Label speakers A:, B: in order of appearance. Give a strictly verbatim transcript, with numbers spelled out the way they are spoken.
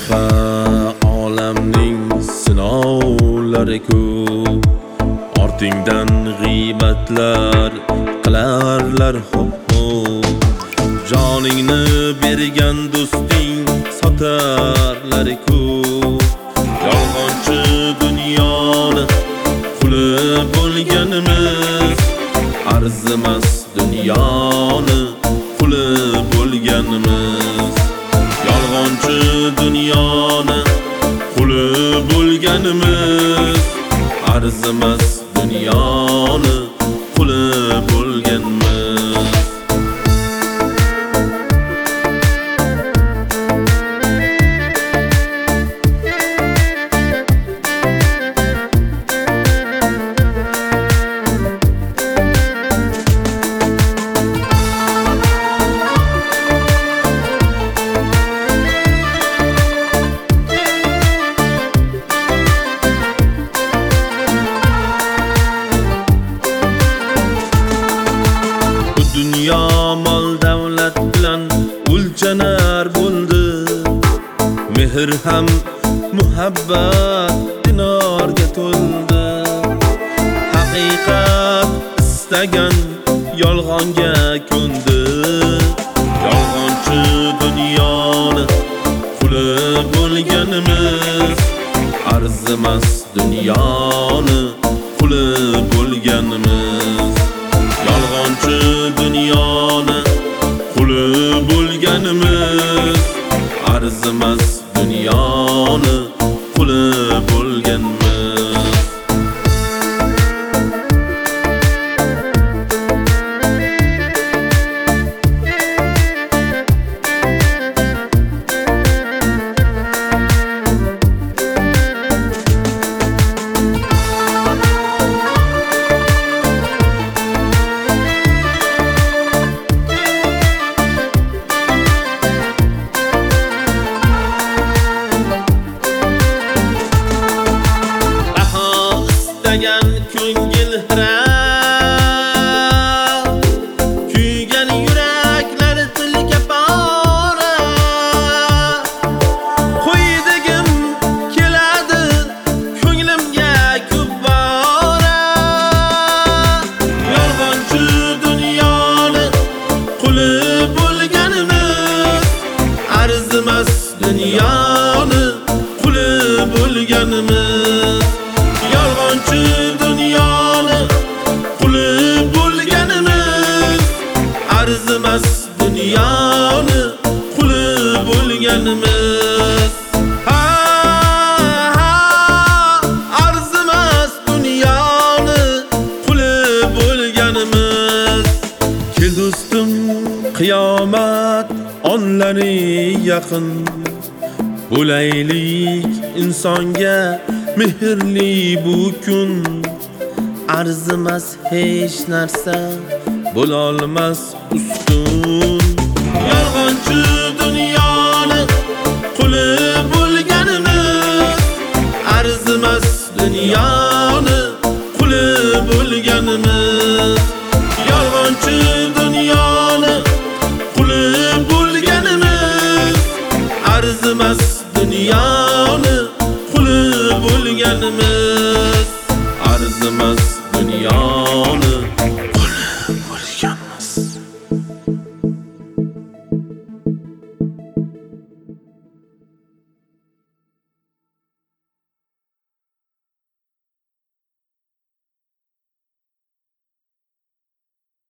A: Dunyoha olamning sinovlari ko'p, ortingdan g'iybatlar qilarlar hop hop. Joningni bergan do'sting sotarlar ko'p, yolg'onchi dunyoni quli bo'lganimiz, arzimas dunyoni quli bo'lganimiz. Yolg'onchi dunyoni quli bo'lganimiz, arzimas dunyoni quli bo'lganimiz. Dünya mal davlat bilan o'lchanar bo'ldi, mehr ham muhabbat dinorga to'ldi. Haqiqat istagan yolg'onga ko'ndi, yolg'onchi dunyoni quli bo'lganimiz, arzimas dunyoni quli bo'lganimiz. Yolg'onchi dunyoni quli bo'lganimiz, arzimas dunyoni quli bo'lganimiz. Ko'ngil hira, kuygan yuraklar tilga pora. Qo'ydigim keladi ko'nglimga ko'p bora. Yolg'onchi dunyoni quli bo'lganimiz, arzimas dunyoni quli bo'lganimiz. Yolg'onchi dunyoni quli bo'lganimiz, arzimas dunyoni quli bo'lganimiz. Ha ha, arzimas dunyoni quli bo'lganimiz. Kel do'stim, qiyomat onlari yaqin, bo'laylik insonga mehrli bu kun. Arzimas hech narsa bo'lolmas ustun. Yolg'onchi dunyoni quli bo'lganimiz, arzimas dunyoni quli bo'lganimiz. Yolg'onchi dunyoni quli bo'lganimiz, arzimas dunyoni quli bo'lganimiz, arzimas dunyoni